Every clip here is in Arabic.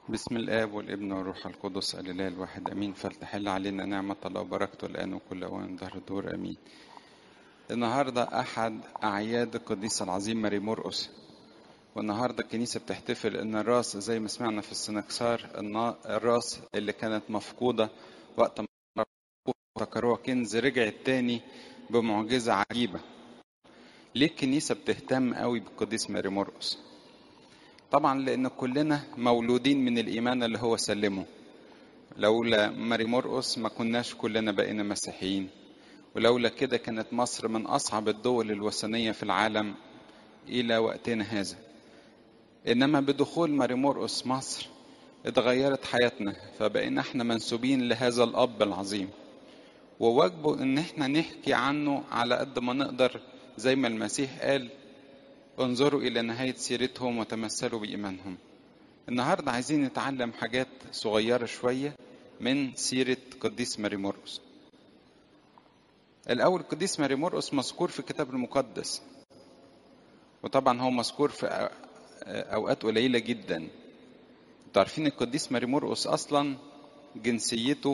بسم الآب والابن والروح القدس الإله الواحد أمين. فلتحل علينا نعمة الله وبركته الآن وكل أوان ظهر الدور أمين. النهاردة أحد أعياد القديس العظيم ماري مرقس، والنهاردة الكنيسة بتحتفل إن الراس زي ما سمعنا في السنكسار الراس اللي كانت مفقودة وقت ما افتكروها كنز رجعت تاني بمعجزة عجيبة. ليه الكنيسة بتهتم قوي بالقديس ماري مرقس؟ طبعا لأن كلنا مولودين من الإيمان اللي هو سلمه. لولا ماري مرقس ما كناش كلنا بقينا مسيحيين، ولولا كده كانت مصر من أصعب الدول الوثنية في العالم إلى وقتنا هذا. إنما بدخول ماري مرقس مصر اتغيرت حياتنا، فبقينا احنا منسوبين لهذا الأب العظيم، وواجبه إن احنا نحكي عنه على قد ما نقدر، زي ما المسيح قال: انظروا إلى نهاية سيرتهم وتمثلوا بإيمانهم. النهاردة عايزين نتعلم حاجات صغيرة شوية من سيرة قديس ماري مرقس. الأول، قديس ماري مرقس مذكور في الكتاب المقدس، وطبعا هو مذكور في أوقات قليلة جدا. تعرفين القديس ماري مرقس أصلا جنسيته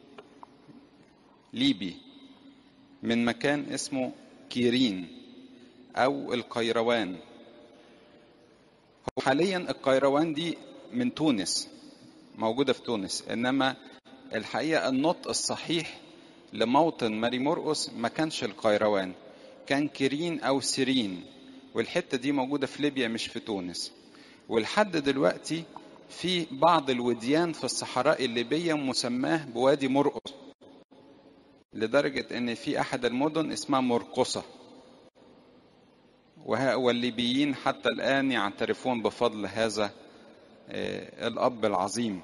ليبي، من مكان اسمه كيرين أو القيروان. هو حاليا القيروان دي من تونس، موجودة في تونس، إنما الحقيقة النطق الصحيح لموطن ماري مرقس ما كانش القيروان، كان كيرين أو سيرين، والحتة دي موجودة في ليبيا مش في تونس. ولحد دلوقتي في بعض الوديان في الصحراء الليبية مسماه بوادي مرقس، لدرجة ان في احد المدن اسمها مرقصة، والليبيين حتى الآن يعترفون بفضل هذا الأب العظيم.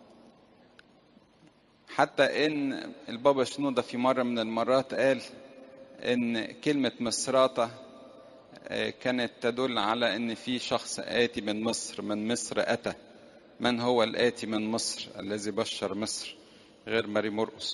حتى ان البابا شنودة في مرة من المرات قال ان كلمة مصراتة كانت تدل على ان في شخص آتي من مصر، من مصر أتى. من هو الآتي من مصر الذي بشر مصر غير ماري مرقس؟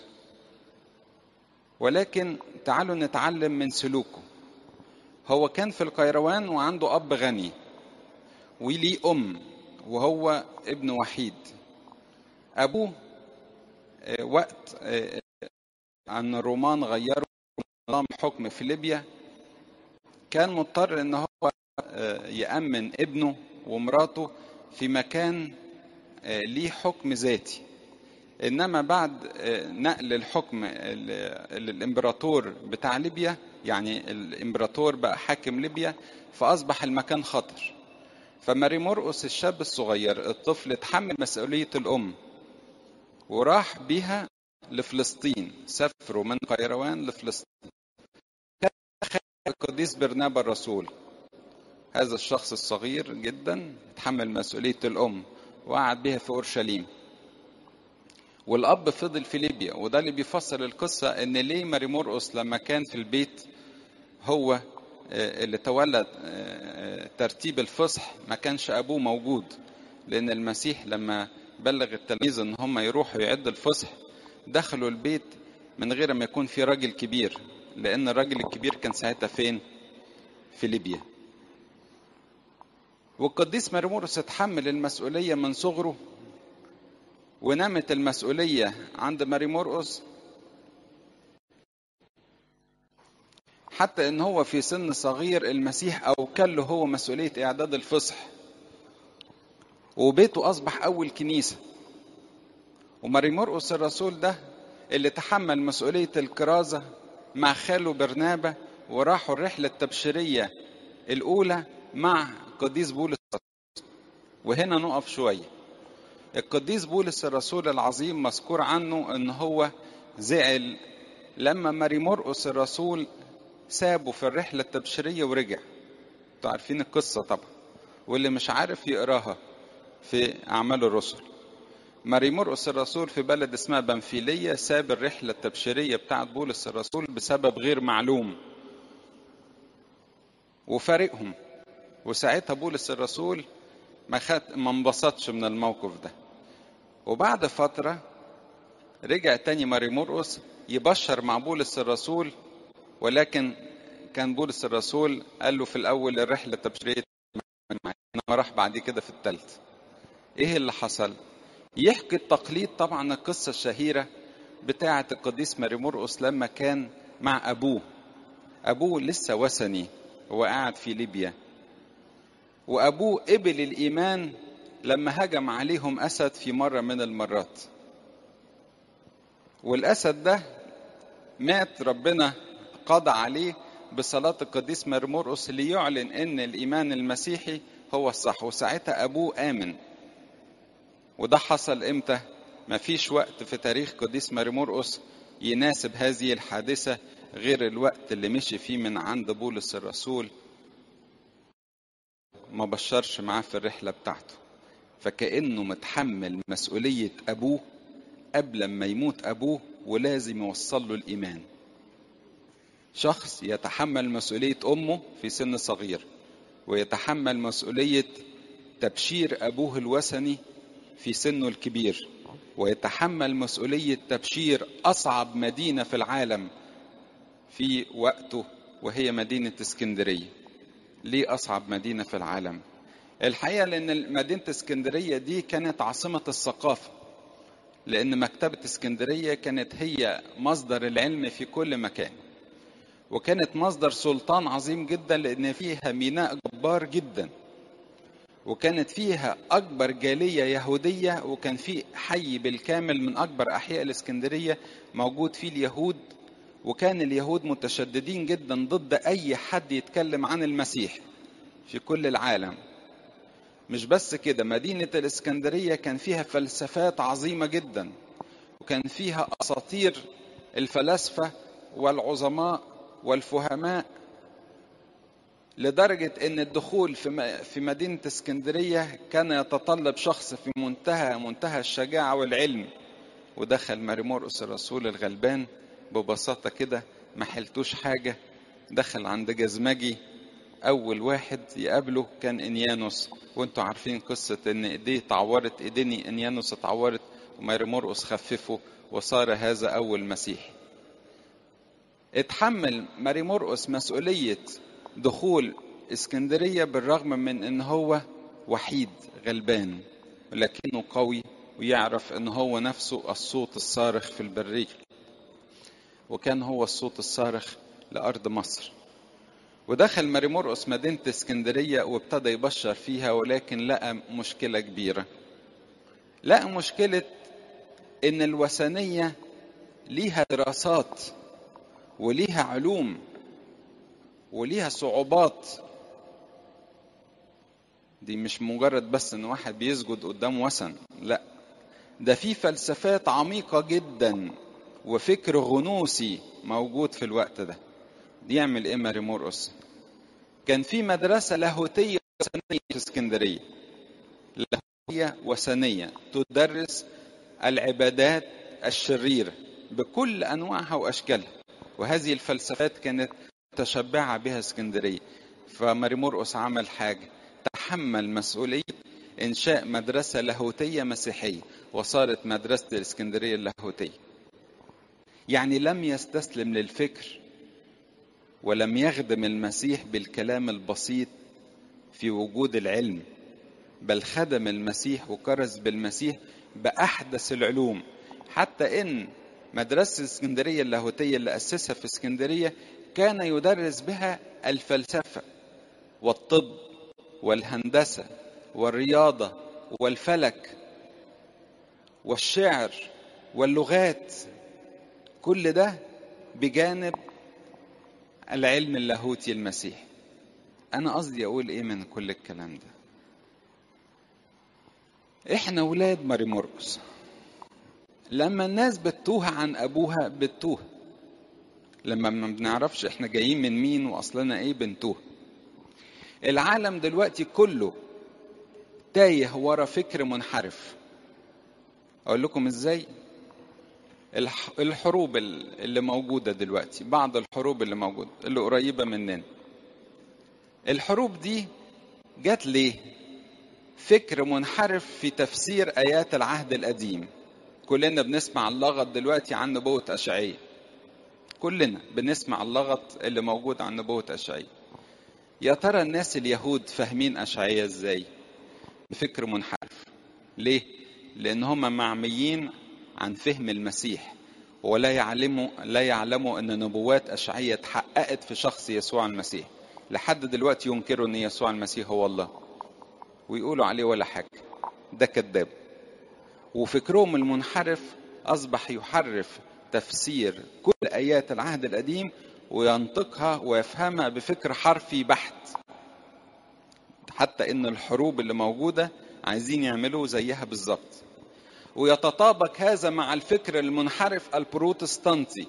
ولكن تعالوا نتعلم من سلوكه. هو كان في القيروان وعنده أب غني وليه أم، وهو ابن وحيد. أبوه وقت أن الرومان غيروا نظام الحكم في ليبيا كان مضطر ان هو يأمن ابنه ومراته في مكان ليه حكم ذاتي. انما بعد نقل الحكم للامبراطور بتاع ليبيا، يعني الامبراطور بقى حاكم ليبيا، فاصبح المكان خطر. فماري مرقس الشاب الصغير الطفل اتحمل مسؤولية الام وراح بيها لفلسطين، سافروا من قيروان لفلسطين. كان القديس برنابا الرسول، هذا الشخص الصغير جدا اتحمل مسؤولية الأم وقعد بها في أورشليم، والأب فضل في ليبيا. وده اللي بيفسر القصة إن ليه ماري مرقس لما كان في البيت هو اللي تولى ترتيب الفصح، ما كانش أبوه موجود، لأن المسيح لما بلغ التلاميذ إن هم يروحوا يعدوا الفصح دخلوا البيت من غير ما يكون في راجل كبير، لأن الراجل الكبير كان ساعتها فين؟ في ليبيا. والقديس ماري مرقس اتحمل المسؤولية من صغره، ونمت المسؤولية عند ماري مرقس حتى ان هو في سن صغير المسيح اوكل له هو مسؤولية اعداد الفصح، وبيته اصبح اول كنيسة. وماري مرقس الرسول ده اللي تحمل مسؤولية الكرازة مع خاله برنابا، وراحوا الرحلة التبشيرية الاولى مع قديس بولس. وهنا نقف شوية. القديس بولس الرسول العظيم مذكور عنه ان هو زعل لما ماري مرقس الرسول سابه في الرحلة التبشيرية ورجع. انتوا عارفين القصة طبعا، واللي مش عارف يقراها في أعمال الرسل. ماري مرقس الرسول في بلد اسمها بنفيلية ساب الرحلة التبشيرية بتاعت بولس الرسول بسبب غير معلوم وفارقهم. وساعتها بولس الرسول ما انبسطش من الموقف ده. وبعد فترة رجع تاني ماري مرقس يبشر مع بولس الرسول، ولكن كان بولس الرسول قال له في الأول الرحلة التبشيرية معي، إنما راح بعد كده في الثالث. ايه اللي حصل؟ يحكي التقليد طبعا القصة الشهيرة بتاعة القديس ماري مرقس لما كان مع أبوه لسه وثني، هو قاعد في ليبيا، وأبوه قبل الإيمان لما هجم عليهم أسد في مرة من المرات، والأسد ده مات، ربنا قضى عليه بصلاة القديس ماري مرقس ليعلن إن الإيمان المسيحي هو الصح، وساعتها أبوه آمن. وده حصل إمتى؟ مفيش وقت في تاريخ قديس ماري مرقس يناسب هذه الحادثة غير الوقت اللي مشي فيه من عند بولس الرسول، ما بشرش معاه في الرحلة بتاعته، فكأنه متحمل مسؤولية أبوه قبل ما يموت أبوه، ولازم يوصل له الإيمان. شخص يتحمل مسؤولية أمه في سن صغير، ويتحمل مسؤولية تبشير أبوه الوثني في سنه الكبير، ويتحمل مسؤولية تبشير أصعب مدينة في العالم في وقته وهي مدينة اسكندرية. ليه أصعب مدينة في العالم؟ الحقيقة لأن مدينة اسكندرية دي كانت عاصمة الثقافة، لأن مكتبة اسكندرية كانت هي مصدر العلم في كل مكان، وكانت مصدر سلطان عظيم جدا لأن فيها ميناء جبار جدا، وكانت فيها أكبر جالية يهودية، وكان في حي بالكامل من أكبر أحياء الإسكندرية موجود فيه اليهود، وكان اليهود متشددين جدا ضد أي حد يتكلم عن المسيح في كل العالم. مش بس كده، مدينة الإسكندرية كان فيها فلسفات عظيمة جدا، وكان فيها أساطير الفلاسفة والعظماء والفهماء، لدرجة ان الدخول في مدينة اسكندرية كان يتطلب شخص في منتهى الشجاعة والعلم. ودخل ماري مرقس الرسول الغلبان ببساطة كده، ما حلتوش حاجة، دخل عند جزمجي، اول واحد يقابله كان انيانوس، وانتوا عارفين قصة ان ايديه اتعورت، ايدين انيانوس اتعورت، وماري مرقس خففه وصار هذا اول مسيحي. اتحمل ماري مرقس مسؤولية دخول اسكندرية بالرغم من ان هو وحيد غلبان، لكنه قوي ويعرف ان هو نفسه الصوت الصارخ في البرية، وكان هو الصوت الصارخ لأرض مصر. ودخل ماري مرقس مدينة اسكندرية وابتدى يبشر فيها، ولكن لقى مشكلة كبيرة. لقى مشكلة ان الوثنية ليها دراسات وليها علوم وليها صعوبات. دي مش مجرد بس ان واحد بيسجد قدام وثن، لا، ده في فلسفات عميقة جدا وفكر غنوصي موجود في الوقت ده. دي يعمل ايه ماري مرقس؟ كان في مدرسة لاهوتية وثنية في اسكندرية، لاهوتية وثنية تدرس العبادات الشريرة بكل انواعها واشكالها، وهذه الفلسفات كانت تشبع بها اسكندرية. فماري مرقس عمل حاجة، تحمل مسؤولية إنشاء مدرسة لاهوتية مسيحية، وصارت مدرسة الإسكندرية اللاهوتية. يعني لم يستسلم للفكر ولم يخدم المسيح بالكلام البسيط في وجود العلم، بل خدم المسيح وكرز بالمسيح بأحدث العلوم، حتى إن مدرسة الإسكندرية اللاهوتية اللي أسسها في اسكندرية كان يدرس بها الفلسفة والطب والهندسة والرياضة والفلك والشعر واللغات، كل ده بجانب العلم اللاهوتي المسيحي. أنا قصدي أقول إيه من كل الكلام ده؟ إحنا ولاد ماري مرقس، لما الناس بتتوه عن أبوها بتتوه، لما ما بنعرفش إحنا جايين من مين وأصلنا إيه بنتوه. العالم دلوقتي كله تايه ورا فكر منحرف. أقول لكم إزاي؟ الحروب اللي موجودة دلوقتي، بعض الحروب اللي موجودة اللي قريبة مننا، الحروب دي جات ليه؟ فكر منحرف في تفسير آيات العهد القديم. كلنا بنسمع اللغط دلوقتي عن نبوة أشعياء، كلنا بنسمع اللغط اللي موجود عن نبوة أشعياء. يا ترى الناس اليهود فاهمين أشعياء إزاي؟ بفكر منحرف. ليه؟ لأن هم معميين عن فهم المسيح، ولا يعلموا أن نبوات أشعية اتحققت في شخص يسوع المسيح. لحد دلوقتي ينكروا أن يسوع المسيح هو الله ويقولوا عليه ولا حاجة. ده كذاب. وفكرهم المنحرف أصبح يحرف تفسير كل آيات العهد القديم وينطقها ويفهمها بفكر حرفي بحت، حتى إن الحروب اللي موجودة عايزين يعملوا زيها بالظبط. ويتطابق هذا مع الفكر المنحرف البروتستانتي.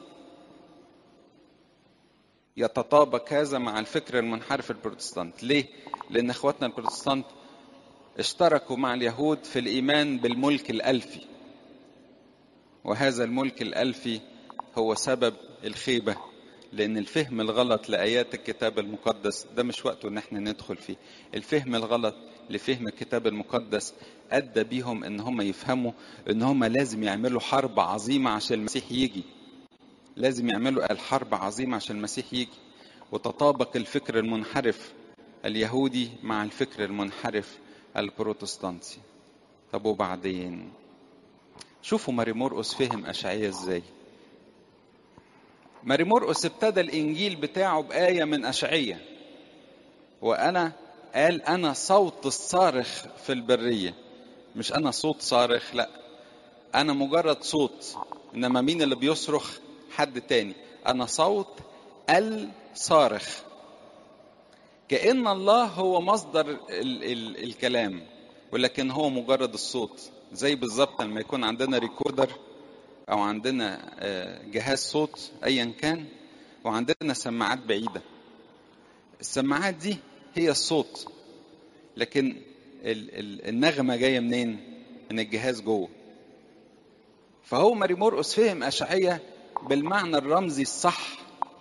يتطابق هذا مع الفكر المنحرف البروتستانت. ليه؟ لأن اخواتنا البروتستانت اشتركوا مع اليهود في الإيمان بالملك الألفي، وهذا الملك الألفي هو سبب الخيبة، لأن الفهم الغلط لآيات الكتاب المقدس ده مش وقته إن احنا ندخل فيه. الفهم الغلط لفهم الكتاب المقدس أدى بيهم إن هم يفهموا إن هم لازم يعملوا حرب عظيمة عشان المسيح يجي. لازم يعملوا الحرب عظيمة عشان المسيح يجي. وتطابق الفكر المنحرف اليهودي مع الفكر المنحرف البروتستانتي. طب وبعدين شوفوا ماري مرقس فهم أشعية ازاي. ماري مرقس ابتدى الإنجيل بتاعه بآية من أشعية، قال أنا صوت الصارخ في البرية. مش أنا صوت صارخ، لا، أنا مجرد صوت، إنما مين اللي بيصرخ؟ حد تاني. أنا صوت الصارخ. كأن الله هو مصدر الكلام، ولكن هو مجرد الصوت. زي بالظبط لما يكون عندنا ريكوردر أو عندنا جهاز صوت أيا كان، وعندنا سماعات بعيدة. السماعات دي هي الصوت، لكن النغمة جاية منين؟ من الجهاز جوه. فهو ماري مرقس فهم أشعية بالمعنى الرمزي الصح.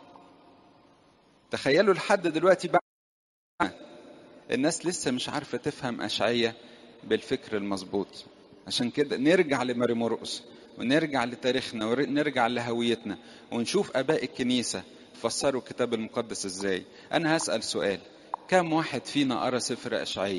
تخيلوا لحد دلوقتي بقى الناس لسه مش عارفة تفهم أشعية بالفكر المظبوط. عشان كده نرجع لماري مرقس ونرجع لتاريخنا ونرجع لهويتنا ونشوف آباء الكنيسة فسروا الكتاب المقدس ازاي. أنا هسأل سؤال: كم واحد فينا قرأ سفر أشعية؟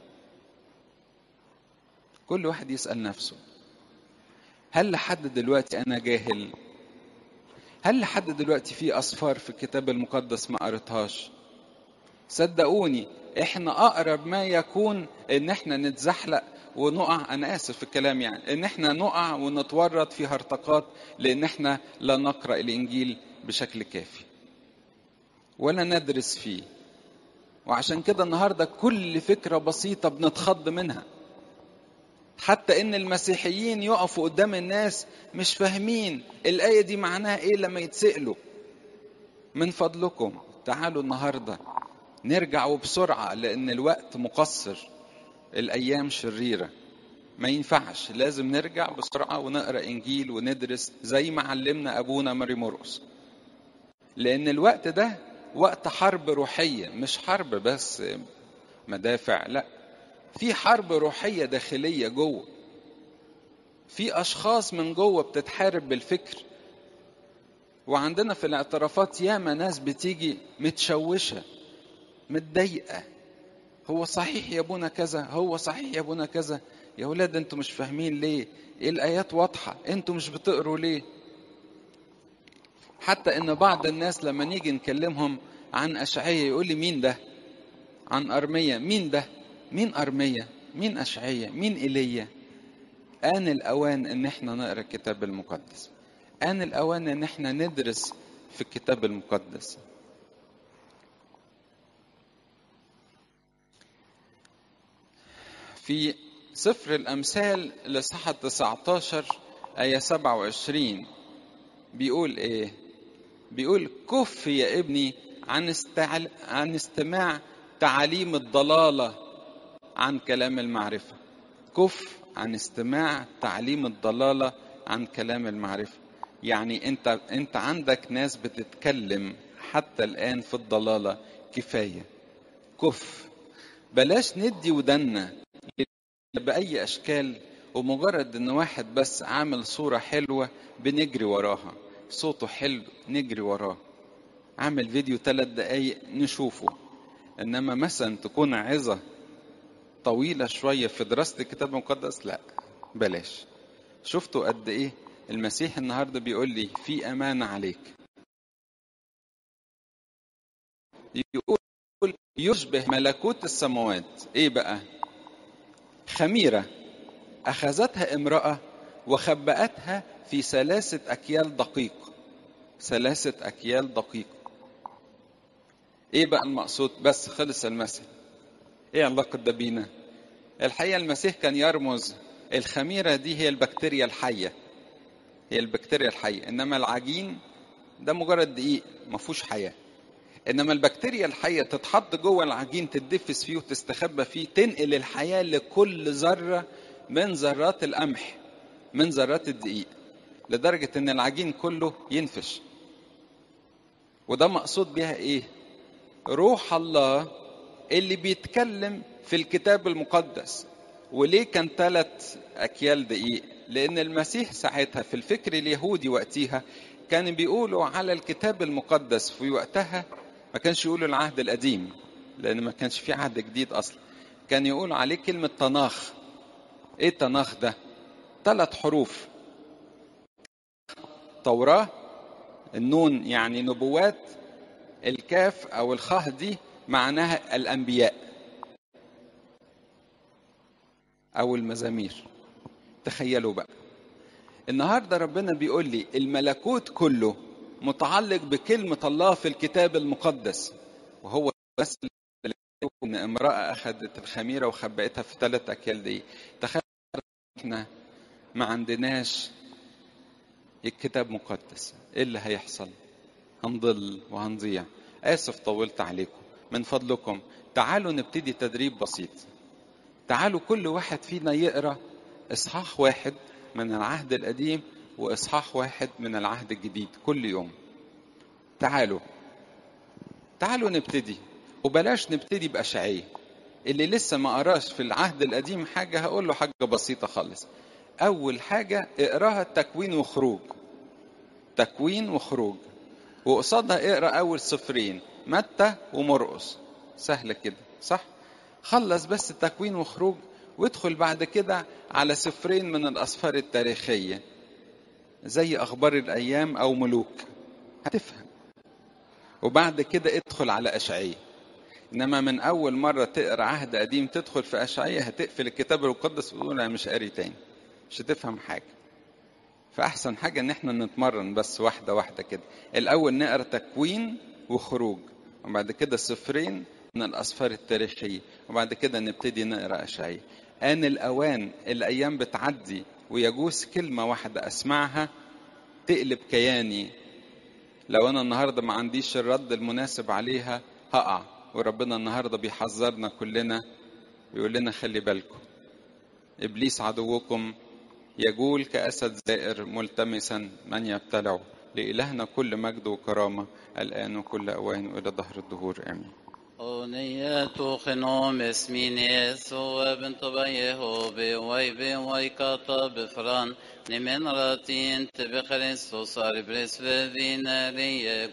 كل واحد يسأل نفسه. هل لحد دلوقتي أنا جاهل؟ هل لحد دلوقتي في أسفار في الكتاب المقدس ما قريتهاش؟ صدقوني احنا أقرب ما يكون ان احنا نتزحلق ونقع. أنا آسف في الكلام، يعني ان احنا نقع ونتورط في هرطقات، لأن احنا لا نقرأ الإنجيل بشكل كافي ولا ندرس فيه. وعشان كده النهاردة كل فكرة بسيطة بنتخض منها. حتى ان المسيحيين يقفوا قدام الناس مش فاهمين الآية دي معناها ايه لما يتسألوا. من فضلكم تعالوا النهاردة نرجع وبسرعة، لأن الوقت مقصر، الأيام شريرة، ما ينفعش. لازم نرجع بسرعة ونقرأ إنجيل وندرس زي ما علمنا أبونا ماري مرقس، لأن الوقت ده وقت حرب روحية، مش حرب بس مدافع، لا، في حرب روحية داخلية جوه. في أشخاص من جوه بتتحارب بالفكر. وعندنا في الاعترافات ياما ناس بتيجي متشوشة متضايقة: هو صحيح يا ابونا كذا، هو صحيح يا ابونا كذا. يا ولاد انتوا مش فاهمين ليه؟ ايه الآيات واضحة، انتوا مش بتقروا ليه؟ حتى ان بعض الناس لما نيجي نكلمهم عن أشعية يقول لي: مين ده؟ عن أرمية. مين ده؟ مين أرمية؟ مين أشعية؟ مين إيليا؟ آن الأوان ان احنا نقرأ الكتاب المقدس. آن الأوان ان احنا ندرس في الكتاب المقدس. في سفر الأمثال الإصحاح 19 آية 27 بيقول إيه؟ بيقول: كف يا ابني عن استماع تعاليم الضلالة عن كلام المعرفة. كف عن استماع تعليم الضلالة عن كلام المعرفة. يعني أنت عندك ناس بتتكلم حتى الآن في الضلالة، كفاية. كف، بلاش ندي ودنا بأي أشكال، ومجرد إن واحد بس عامل صورة حلوة بنجري وراها، صوته حلو نجري وراه، عامل فيديو 3 دقايق نشوفه. إنما مثلا تكون عظة طويلة شوية في دراسة الكتاب المقدس؟ لا، بلاش. شفتوا قد ايه المسيح النهاردة بيقول لي في أمانة عليك. يقول يشبه ملكوت السماوات ايه بقى؟ خميرة أخذتها امرأة وخبأتها في 3 أكيال دقيق. 3 أكيال دقيق. ايه بقى المقصود؟ بس خلص المثل. ايه علاقة ده بينا؟ الحقيقة المسيح كان يرمز الخميرة دي هي البكتيريا الحية، هي البكتيريا الحية، انما العجين ده مجرد دقيق ما فيهوش حياة. انما البكتيريا الحية تتحط جوه العجين، تدفس فيه وتستخبى فيه، تنقل الحياة لكل ذرة من ذرات القمح، من ذرات الدقيق، لدرجة ان العجين كله ينفش. وده مقصود بيها ايه؟ روح الله اللي بيتكلم في الكتاب المقدس. وليه كان 3 أكيال دقيق؟ لأن المسيح ساعتها في الفكر اليهودي وقتها كانوا بيقولوا على الكتاب المقدس في وقتها، ما كانش يقولوا العهد القديم لأن ما كانش في عهد جديد أصلا، كان يقولوا عليه كلمة تناخ. إيه تناخ ده؟ 3 حروف. توراة، النون يعني نبوات، الكاف أو الخاء دي معناها الأنبياء أو المزامير. تخيلوا بقى النهاردة ربنا بيقول لي الملكوت كله متعلق بكلمة الله في الكتاب المقدس. وهو بس ان امرأة أخذت الخميرة وخبأتها في 3 أكيال دي. تخيل احنا ما عندناش الكتاب مقدس، ايه اللي هيحصل؟ هنضل وهنضيع. آسف طولت عليكم، من فضلكم تعالوا نبتدي تدريب بسيط. تعالوا كل واحد فينا يقرأ إصحاح 1 من العهد القديم وإصحاح 1 من العهد الجديد كل يوم. تعالوا نبتدي. وبلاش نبتدي بأشعية. اللي لسه ما قراش في العهد القديم حاجة هقول له حاجة بسيطة خالص. أول حاجة اقراها تكوين وخروج. تكوين وخروج، وقصادها اقرا أول سفرين متى ومرقس. سهلة كده صح؟ خلص بس تكوين وخروج وادخل بعد كده على سفرين من الأسفار التاريخية زي أخبار الأيام أو ملوك، هتفهم. وبعد كده ادخل على أشعية. إنما من أول مرة تقرأ عهد قديم تدخل في أشعية هتقفل الكتاب المقدس وتقول أنا مش قاري تاني، مش هتفهم حاجة. فأحسن حاجة إن احنا نتمرن بس واحدة واحدة كده. الأول نقرأ تكوين وخروج، وبعد كده سفرين من الأسفار التاريخية، وبعد كده نبتدي نقرأ أشعية. آن الأوان، الأيام بتعدي ويجوز كلمة واحدة أسمعها تقلب كياني. لو أنا النهاردة ما عنديش الرد المناسب عليها هقع. وربنا النهاردة بيحذرنا كلنا، يقول لنا خلي بالكم إبليس عدوكم يجول كأسد زائر ملتمسا من يبتلعه. لإلهنا كل مجد وكرامة الآن وكل أوان وإلى دهر الدهور آمين. أونية خنوم اسمينيس وبنت بيه بوي كاتا بفران نمن راتين تبخريستوس أربرس فينا ليه